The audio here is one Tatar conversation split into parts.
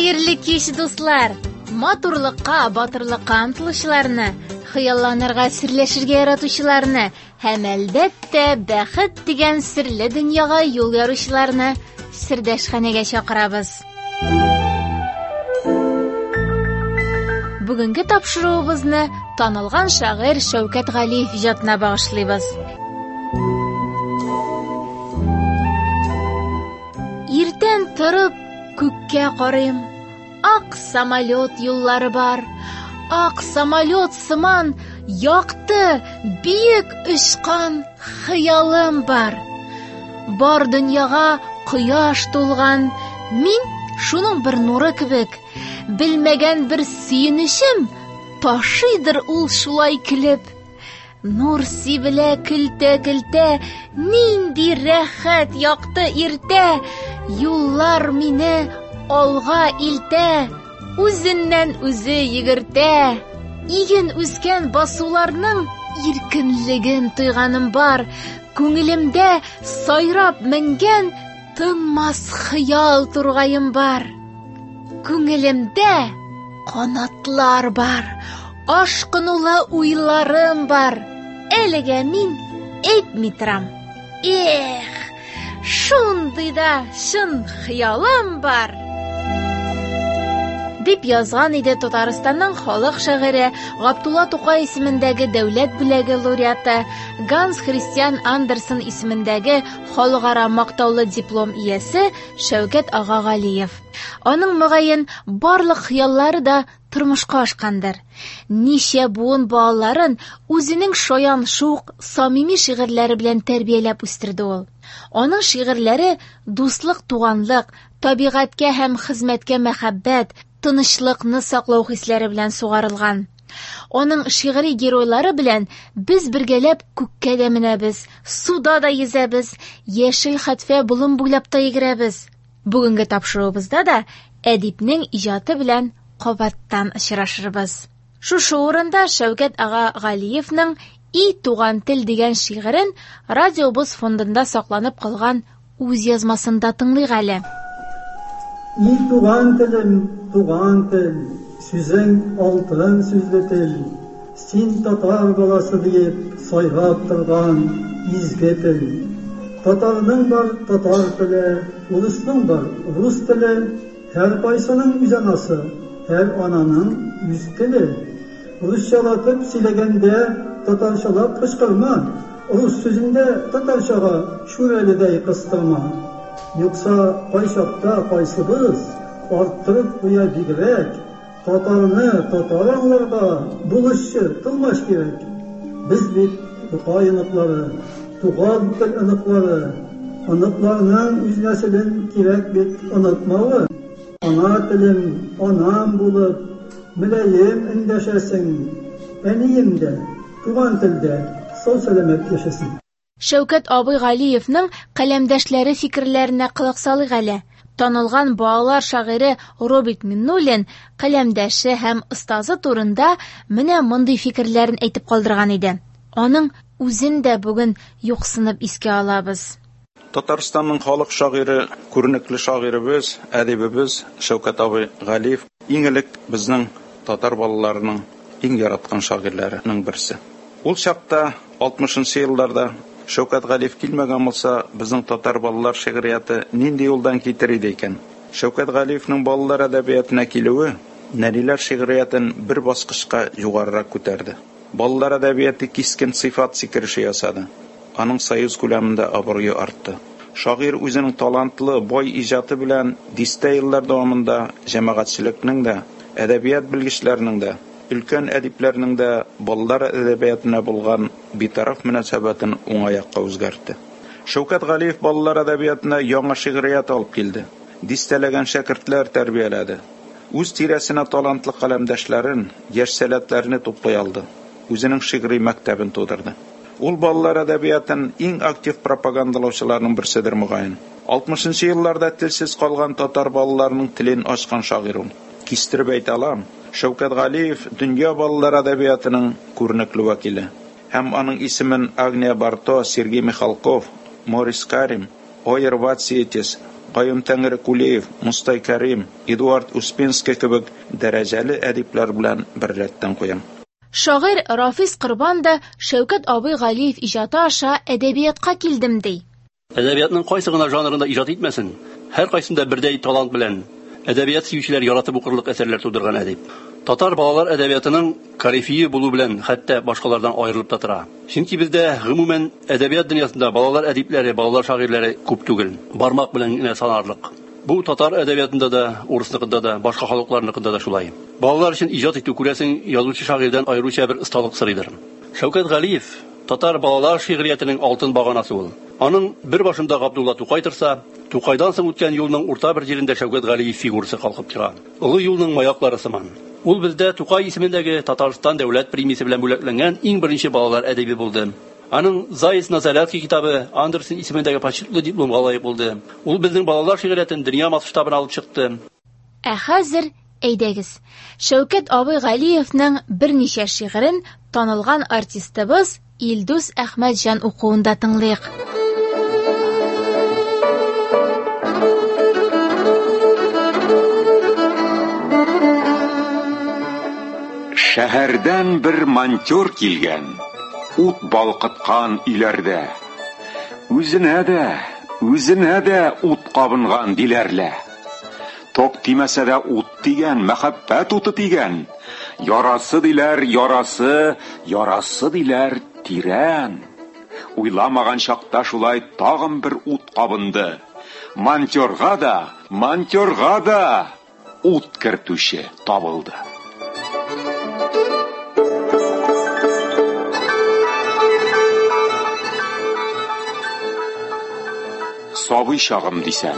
Хәерле кич, дуслар! Матурлыкка, батырлыкка омтылучыларны, хыялланырга, серләшергә яратучыларны һәм әлбәттә бәхет дигән серле дөньяга юл яручыларны Сердәшханәгә чакырабыз. Бүгенге тапшыруыбызны танылган шагыйрь Шәүкәт Галиев иҗатына багышлыйбыз. Иртән торып күккә карыйм. Ак самолет юллары бар. Ак самолет сыман якты, биек очкан хыялым бар. Бар дөньяга кояш тулган, мин шуның бер нуры кебек. Белмәгән бер сөенечем ташыйдыр ул шулай килеп. Нур сибелә көлтә-көлтә, нинди рәхәт якты иртә. Юллар мине алга илтә, үзеннән үзе йөгертә. Иген үскән басуларның иркенлеген тойганым бар. Күңелемдә сайрап менгән тынмас хыял тургаем бар. Күңелемдә канатлар бар, ашкынулы уйларым бар. Әлегә мин әйтми торам. Шундый да шын хыялым бар. Дип язган иде Татарстанның халык шагыйре, Габдулла Тукай исемендәге дәүләт бүләге лауреаты, Ганс Христиан Андерсон исемендәге халыкара мактаулы диплом иясе Шәүкәт ага Галиев. Аның мөгаен барлык хыяллары да тормышка ашкандыр. Ничә буын балаларын үзенең шаян шук, самими шигырьләре белән тәрбияләп үстерде ул. Аның шигырьләре дуслык, туганлык, табигатькә һәм хезмәткә мәхәббәт, тынычлыкны саклау хисләре белән сугарылган. Аның шигъри геройлары белән без бергәләп күккә дә менәбез, суда да йөзәбез, яшел хәтфә болын буйлап та йөгерәбез. Бүгенге тапшыруыбызда да әдипнең иҗаты белән кабаттан очрашырбыз. Шушы урында Шәүкәт ага Галиевның «И туган тел» дигән шигырен радиобыз фондында сакланып калган үз язмасында тыңлыйк әле. И туган тел, сүзең алтын сүзле тел, син татар баласы диеп сайрап торган изге тел. Татарның бар татар теле, урысның бар рус теле, һәр кайсының үз анасы, һәр ананың үз теле. Русчалатып сөйләгәндә татарчалап кычкырма, рус сүзендә татарчага шүрәледәй кыстырма. Юкса кайчакта кайсыбыз арттырып куя бигрәк, татарны татар аңларга булышчы тылмаш кирәк. Без бит кайныклары, туган тел ыныклары, ыныкларның үз нәселен кирәк бит онытмавы. Ана телем, анам булып, миләем эндәшәсең, әнием дә, туган телдә сау-сәламәт яшәсен. Шәүкәт абый Галиевның каләмдәшләре фикерләренә кылык салыйк әле. Танылган балалар шагыйре Роберт Миннуллин каләмдәше һәм остазы турында менә мондый фикерләрен әйтеп калдырган иде. Аның үзен дә бүген юксынып искә алабыз. Татарстанның халык шагыйре, күренекле шагыйрыбыз, әдибебез Шәүкәт абый Галиев иң элек безнең татар балаларының иң яраткан шагыйрьләренең берсе. Ул чакта 60-нчы елларда Шәүкәт Галиев килмәгән булса, безнең татар балалар шигърияты нинди юлдан китер иде икән? Шәүкәт Галиевның балалар әдәбиятына килүе нәниләр шигъриятын бер баскычка югарырак күтәрде. Балалар әдәбияты кискен сыйфат сикереше ясады. Аның союз күләмендә абруе артты. Шагыйрь үзенең талантлы, бай иҗаты белән дистә еллар дәвамында җәмәгатьчелекнең дә, әдәбият белгечләренең дә, өлкән әдипләрнең дә балалар әдәбиятына булган битараф мөнәсәбәтен уңаякка үзгәртте. Шәүкәт Галиев балалар әдәбиятына яңа шигърият алып килде. Дистәләгән шәкертләр тәрбияләде. Үз тирәсенә талантлы каләмдәшләрен, яшь сәләтләрне туплый алды. Үзенең шигъри мәктәбен тудырды. Ул балалар әдәбиятын иң актив пропагандалаучыларның берседер мөгаен. 60-нчы елларда телсез калган татар балаларының телен ачкан шагыйрь ул. Кистереп әйтә алам, Шәүкәт Галиев дөнья балалар әдәбиятының күренекле вәкиле. Һәм аның исемен Агния Барто, Сергей Михалков, Морис Карим, Ойер Ватсиетис, Кайым Тәңре Кулиев, Мустай Кәрим, Эдуард Успенский кебек дәрәҗәле әдипләр белән бер рәттән куям. Шагыйрь Рафис Корбан да Шәүкәт абый Галиев иҗаты аша әдәбиятка килдем ди. Әдәбиятның кайсы гына жанрында иҗат итмәсен, һәр кайсында бердәй талант белән әдәбият сөючеләр яратып укырлык әсәрләр тудырган әдип. Татар балалар әдәбиятының корифее булу белән хәтта башкалардан аерылып та тора. Чөнки бездә гомумән әдәбият дөньясында балалар әдипләре, балалар шагыйрьләре күп түгел, бармак белән генә санарлык. Бу татар әдәбиятында да, урысныкында да, башка халыкларныкында да шулай. Балалар өчен иҗат итү күрәсең язучы шагыйрьдән аеруча бер осталык сорыйдыр. Шәүкәт Галиев татар балалар шигъриятының алтын баганасы ул. Аның бер башында Габдулла Тукай торса, Тукайдан соң үткән юлның урта бер җирендә Шәүкәт Галиев фигурасы калкып тора. Олы юлның маяклары сыман. Ул бездә Тукай исемендәге Татарстан дәүләт премиясе белән бүләкләнгән иң беренче балалар әдәби булды. Аның Зайс Назарәтки китабы Андерсон исемендәге почетлы дипломга лаек булды. Ул безнең балалар шигъриятын дөнья масштабына алып чыкты. Ә хәзер әйдәгез, Шәүкәт абый Галиевның берничә шигырен танылган артистыбыз Илдус Әхмәтҗан укуында тыңлыйк. Шәһәрдән бер монтер килгән, ут балкыткан иләрдә. Үзенә дә ут кабынган диләрлә. Ток тимәсә дә ут тигән, мәхәббәт уты тигән. Ярасы диләр, ярасы диләр тирән. Уйламаган чакта шулай тагын бер ут кабынды. Монтерга да ут кертүче табылды. Сабый чагым дисәм,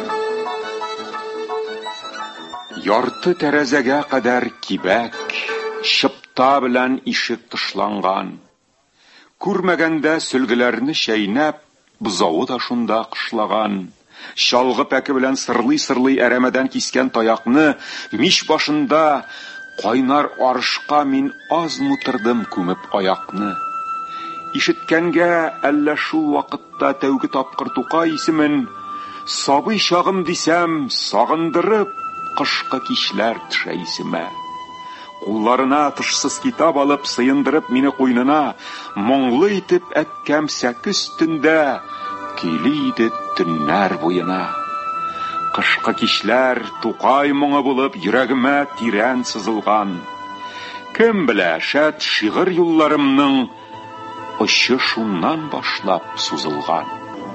ярты тәрәзәгә кадәр кибәк, шыпта белән ишек тышланган. Күрмәгәндә сөлгеләрне чәйнәп, бузавы да шунда кышлаган. Чалгы пәке белән сырлый әрәмәдән кискән таякны мич башында кайнар арышка мин аз мутырдым күмеп аякны. Ишеткәнгә әллә шул вакытта тәүге тапкыр Тукай исемен, сабый чагым дисәм, сагындырып кышкы кичләр төшә исемә. Кулларына тышсыз китап алып сыендырып мине куйнына, моңлы итеп әткәм сәкес төндә, кили иде төннәр буена. Кышкы кичләр Тукай моңы булып йөрәгемә тирән сызылган. Кем белә, шәт шигырь юлларымның очы шуннан башлап сузылган.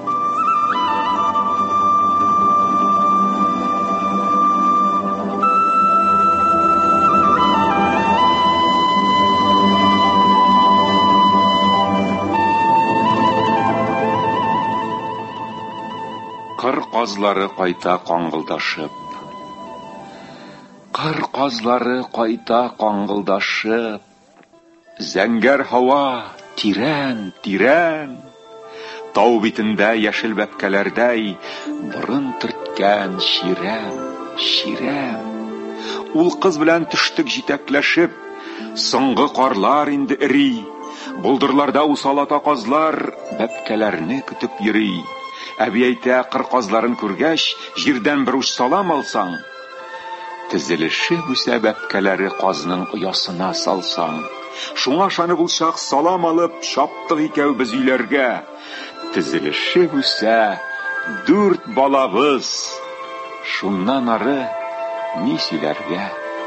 Кыр казлары кайта каңгылдашып, зәңгәр һава тирән, тау битендә яшел бәбкәләрдәй борын төрткән ширәм. Ул кыз белән төштек җитәкләшеп, соңгы карлар инде эри, булдырларда усалата казлар бәбкәләрне көтеп йөри. Әби әйтә, кыр казларын күргәч, җирдән бер уч салам алсаң, тезелешеп үсә бәбкәләре казның оясына салсаң. Шуңа шанып булчак салам алып, чаптык икәү без өйләргә. Тезелешеп үсә 4 балабыз, шуннан ары ни сөйләргә.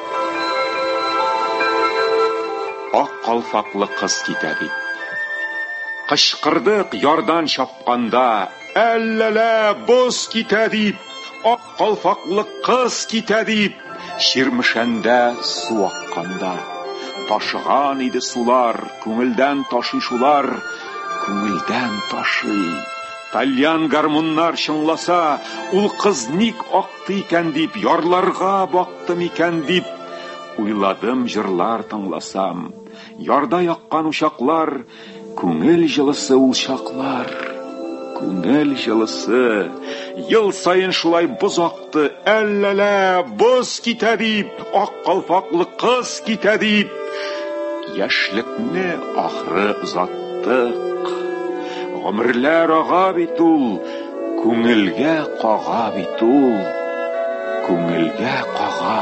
Ак калфаклы кыз китә бит. Кычкырдык ярдан чапканда, әлләлә боз китә дип, ак калфаклы кыз китә дип, ширмешәндә су акканда. Ташыган иде сулар, күңелдән ташый шулар, күңелдән ташый. Тальян гармуннар чыңласа, ул кыз ник акты икән дип, ярларга бактым икән дип, уйладым җырлар тыңласам. Ярда яккан учаклар, күңел җылысы ул чаклар. Күңел җылысы, ел сайын шулай боз акты, әлләлә боз китә дип, ак калфаклы кыз китә дип. Яшьлекне ахры узаттык, гомерләр ага бит ул, Күңелгә кага бит ул, күңелгә кага.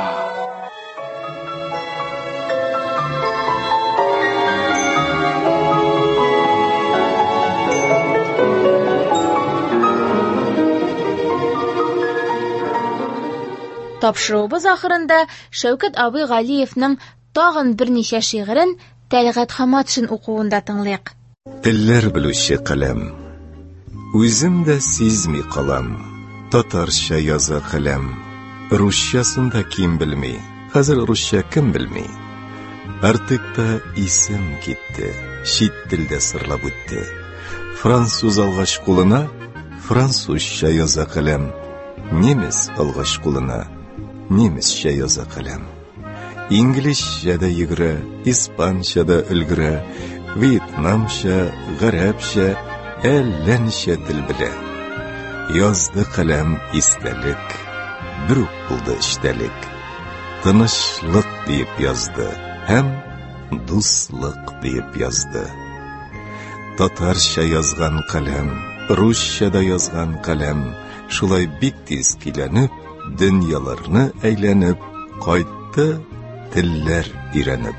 Тапшыруыбыз ахырында Шәүкәт абый Галиевның тагын берничә шигырен Тәлгать Хаматшин укуында тыңлыйк. Телләр белүче каләм, үзем дә сизми калам, татарча яза каләм, русчасын да ким белми, хәзер русча кем белми. Артык та исем китте, чит телдә сырлап үтте. Француз алгач кулына, французча яза каләм, немец алгач кулына, немецчә яза каләм. Инглизчә дә йөгерә, испанча да өлгерә, вьетнамча, гарәпчә, әллә ничә тел белә. Язды каләм истәлек, бер үк булды эчтәлек. Тынычлык дип язды, һәм дуслык дип язды. Татарча язган каләм, русча да язган каләм, шулай бик тиз киләнеп, дөньяларны әйләнеп, кайтты телләр өйрәнеп.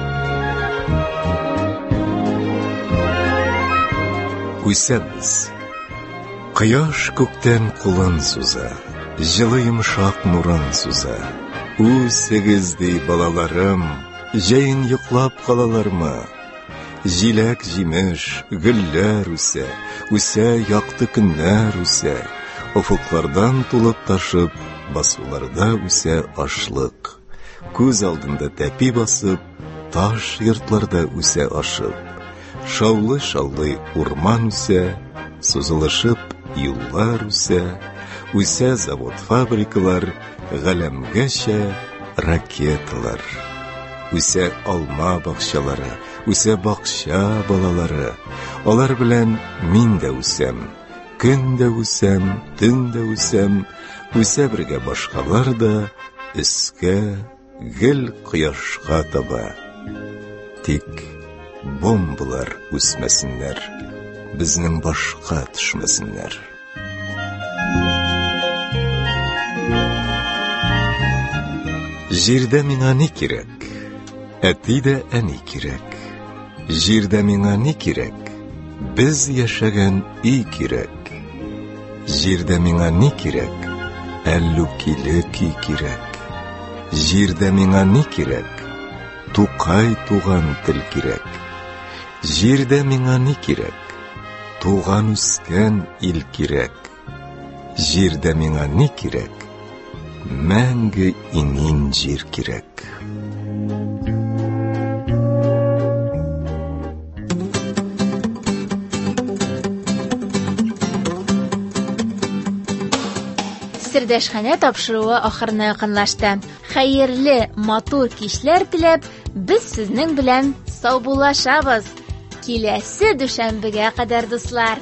Үсәбез. Кояш күктән кулын суза, җылы йомшак нурын суза. Үсегез ди балаларым, җәен йоклап калалармы? Җиләк җимеш, гөлләр үсә, үсә якты көннәр үсә. Офуклардан тулып ташып, басуларда үсә ашлык. Күз алдында тәпи басып, таш йортларда үсә ашып. Шаулы-шаулы урман үсә, сузылышып юллар үсә. Үсә завод-фабрикалар, галәмгәчә ракеталар. Үсә алма бакчалары, үсә бакча балалары. Алар белән мин дә үсәм. Көн дә үсәм, төн дә үсәм, үсә бергә башкалар да, өскә, гел кояшка таба. Тик бомбалар үсмәсеннәр, безнең башка төшмәсеннәр. Җирдә миңа ни кирәк? Әти дә әни кирәк. Җирдә миңа ни кирәк? Без яшәгән өй кирәк. Җирдә миңа ни кирәк? Әллүкиле көй кирәк. Җирдә миңа ни кирәк? Тукай туган тел кирәк. Җирдә миңа ни кирәк? Туган үскән ил кирәк. Җирдә миңа ни кирәк? Мәңге инин җир кирәк. Сердәшханә тапшыруы ахырына якынлашты. Хәерле, матур кичләр теләп, без сезнең белән саубуллашабыз. Киләсе дүшәмбегә кадәр, дуслар.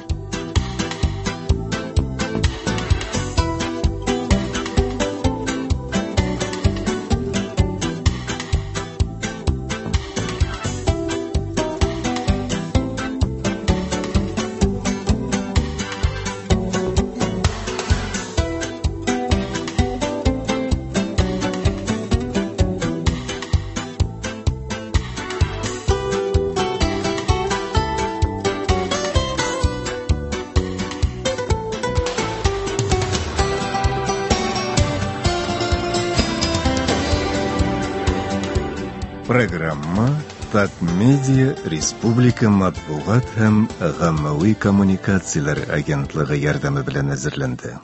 Программа Татмедиа Республика матбугат һәм гаммәви коммуникацияләр агентлыгы ярдәме белән әзерләнде.